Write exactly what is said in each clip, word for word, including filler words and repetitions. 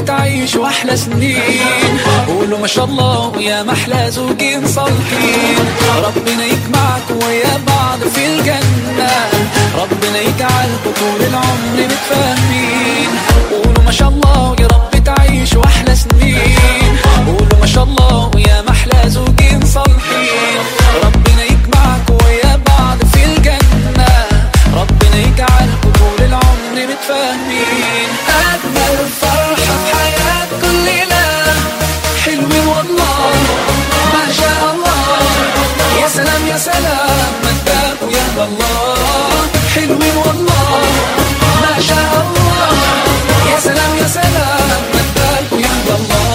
تعيشوا أحلى سنين. قولوا ما شاء الله ويا محلى زوجين صالحين. ربنا يجمعكم ويا بعض في الجنة، ربنا يجعلكم طول العمر متفاهمين. قولوا ما شاء الله يا رب تعيشوا أحلى سنين. قولوا ما شاء الله ويا محلى زوجين صالحين. ربنا يجمعكم ويا بعض في الجنة، ربنا يجعلكم طول العمر متفاهمين. أجمل فرحة في حياة كلنا، حلوين والله ما شاء الله. يا سلام يا سلام مداكوا يا الله، حلوين والله ما شاء الله. يا سلام يا سلام مداكوا يا الله.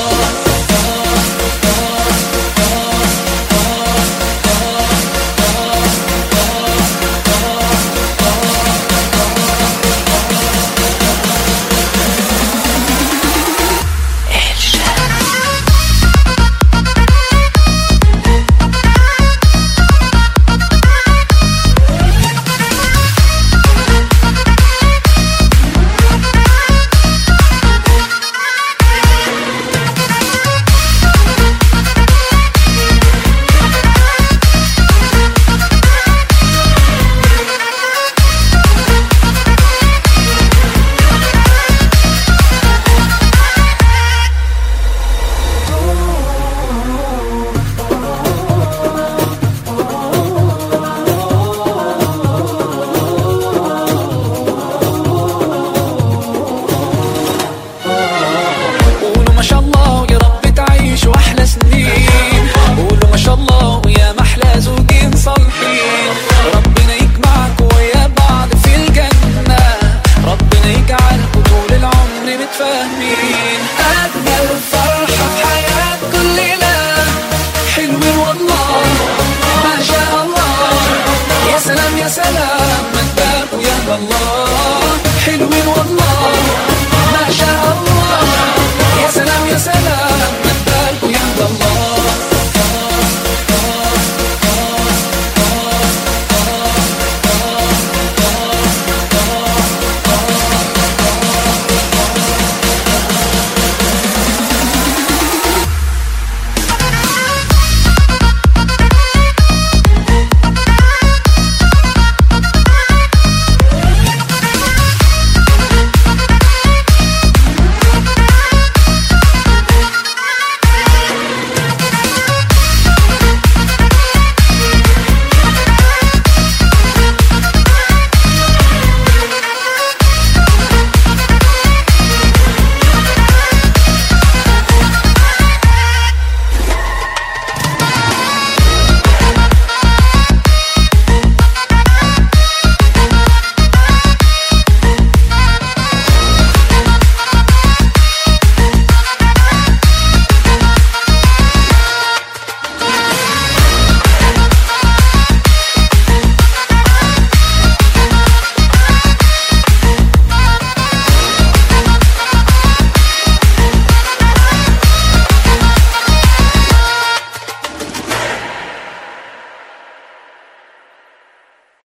أجمل فرحة في حياة كلنا، حلوين والله ما شاء الله. يا سلام يا سلام مداكوا يا الله.